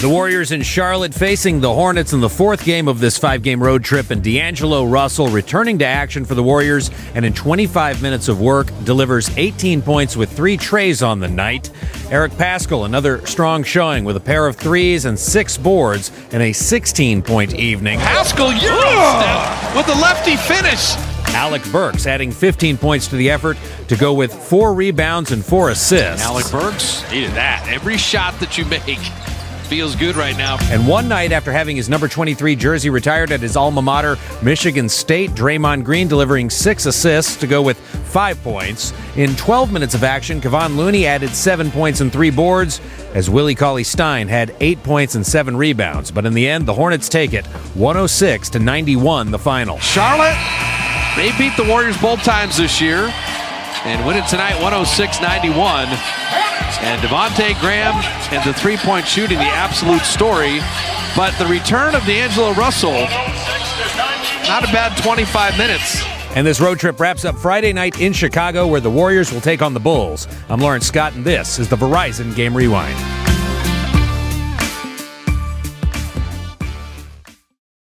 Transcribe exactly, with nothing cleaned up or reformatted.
The Warriors in Charlotte facing the Hornets in the fourth game of this five-game road trip, and D'Angelo Russell returning to action for the Warriors, and in twenty-five minutes of work delivers eighteen points with three trays on the night. Eric Paschall, another strong showing with a pair of threes and six boards in a sixteen-point evening. Paschall, Euro step with the lefty finish. Alec Burks adding fifteen points to the effort to go with four rebounds and four assists. Alec Burks needed that. Every shot that you make feels good right now. And one night after having his number twenty-three jersey retired at his alma mater, Michigan State, Draymond Green delivering six assists to go with five points. In twelve minutes of action, Kevon Looney added seven points and three boards, as Willie Cauley-Stein had eight points and seven rebounds. But in the end, the Hornets take it, one oh six to ninety-one, the final. Charlotte, they beat the Warriors both times this year and win it tonight, one oh six ninety-one. And Devontae Graham and the three-point shooting, the absolute story. But the return of D'Angelo Russell, not a bad twenty-five minutes. And this road trip wraps up Friday night in Chicago, where the Warriors will take on the Bulls. I'm Lawrence Scott, and this is the Verizon Game Rewind.